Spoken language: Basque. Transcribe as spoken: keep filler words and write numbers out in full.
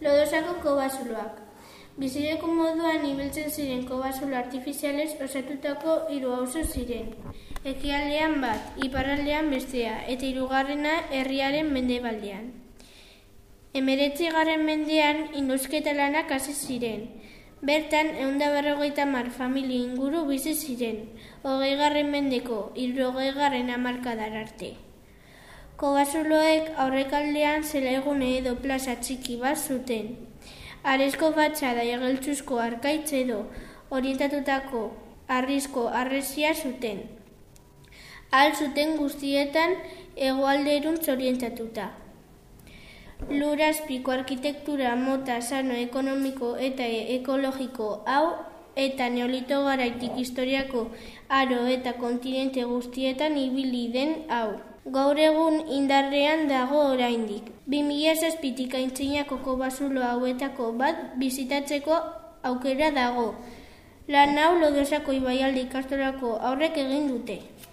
Lodosako kobazuloak. Bizileku moduan ibiltzen ziren kobazulo artifizialez osatutako hiru auzo ziren. Ekialdean bat, iparraldean bestea, eta hirugarrena herriaren mendebaldean. Hemeretzigarren mendean industria lanak hasi ziren. Bertan, ehun eta berrogeita hamar familia inguru bizi ziren, hogeigarren mendeko hirurogeigarren hamarkadara arte. Kobazuloek aurrekaldean zelaigune edo plaza txiki bat zuten. Harrizko fatxada igeltsuzko harkaitz edo orientatutako harrizko harresia zuten. Ahal zuten guztietan hegoalderuntz orientatuta. Lurazpiko arkitektura mota sano ekonomiko eta ekologiko hau eta neolito garaitik historiako aro eta kontinente guztietan ibili den hau. Gaur egun indarrean dago oraindik. bi mila zazpitik aintzinako kobazulo hauetako bat bizitatzeko aukera dago. Lan hau Lodosako ibaialde ikastolako haurrek egin dute.